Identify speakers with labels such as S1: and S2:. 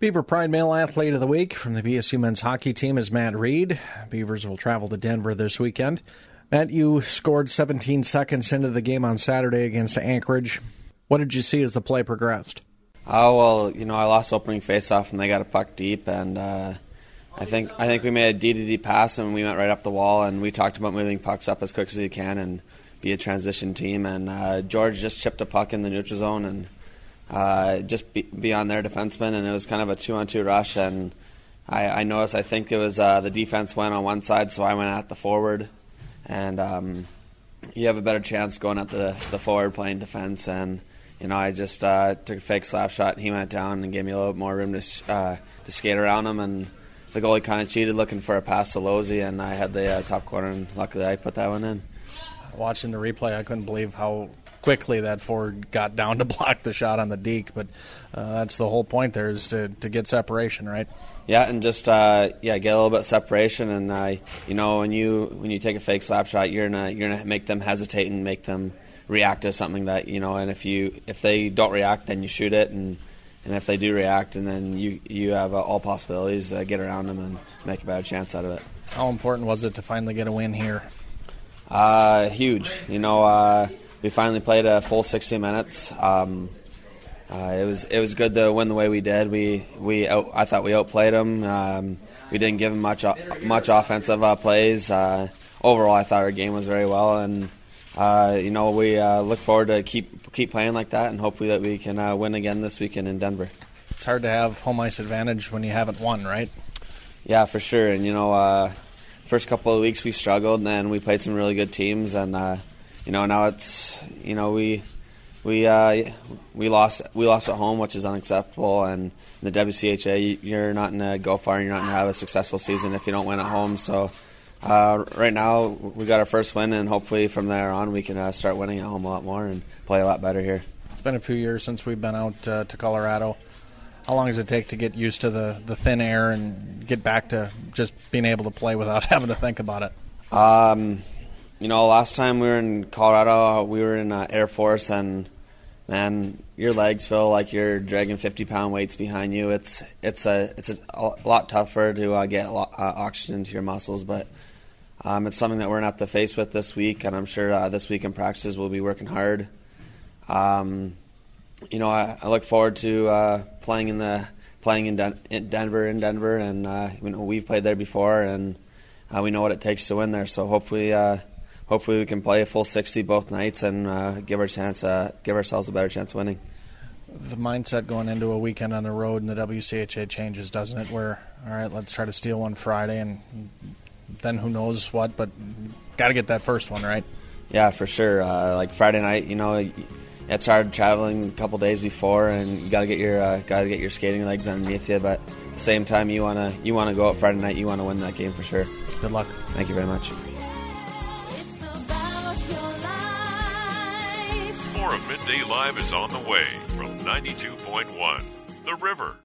S1: Beaver Pride Male Athlete of the Week from the BSU men's hockey team is Matt Reed. Beavers will travel to Denver this weekend. Matt, you scored 17 seconds into the game on Saturday against Anchorage. What did you see as the play progressed?
S2: I lost opening faceoff and they got a puck deep, and I think we made a D-to-D pass and we went right up the wall, and we talked about moving pucks up as quick as you can and be a transition team, and George just chipped a puck in the neutral zone and just beyond their defenseman, and it was kind of a 2-on-2 rush, and I noticed, I think it was the defense went on one side, so I went at the forward, and you have a better chance going at the forward playing defense, and I just took a fake slap shot, and he went down and gave me a little bit more room to skate around him, and the goalie kind of cheated looking for a pass to Losey, and I had the top corner, and luckily I put that one in.
S1: Watching the replay, I couldn't believe how quickly that forward got down to block the shot on the deke, but that's the whole point there, is to get separation, right?
S2: Yeah, and just get a little bit of separation, and when you take a fake slap shot, you're gonna make them hesitate and make them react to something that and if they don't react, then you shoot it, and if they do react, and then you have all possibilities to get around them and make a better chance out of it.
S1: How important was it to finally get a win here?
S2: Huge. We finally played a full 60 minutes. It was good to win the way we did. I thought we outplayed them. We didn't give them much offensive plays. Overall, I thought our game was very well, and we look forward to keep playing like that, and hopefully that we can win again this weekend in Denver.
S1: It's hard to have home ice advantage when you haven't won, right?
S2: Yeah, for sure. And first couple of weeks we struggled, and then we played some really good teams, and now it's we lost at home, which is unacceptable, and in the WCHA you're not going to go far and you're not going to have a successful season if you don't win at home. So right now we got our first win, and hopefully from there on we can start winning at home a lot more and play a lot better here.
S1: It's been a few years since we've been out to Colorado. How long does it take to get used to the thin air and get back to just being able to play without having to think about it?
S2: Last time we were in Colorado, we were in Air Force, and man, your legs feel like you're dragging 50-pound weights behind you. It's a lot tougher to get oxygen into your muscles, but it's something that we're going to have to face with this week, and I'm sure this week in practices we'll be working hard. I look forward to playing in Denver, and we've played there before, and we know what it takes to win there. So hopefully we can play a full 60 both nights and give ourselves a better chance of winning.
S1: The mindset going into a weekend on the road in the WCHA changes, doesn't it? Where, all right, let's try to steal one Friday, and then who knows what, but got to get that first one, right?
S2: Yeah, for sure. Like Friday night, it's hard traveling a couple days before, and you got to get your skating legs underneath you. But at the same time, you wanna go out Friday night. You want to win that game for sure.
S1: Good luck.
S2: Thank you very much.
S3: More of Midday Live is on the way from 92.1 The River.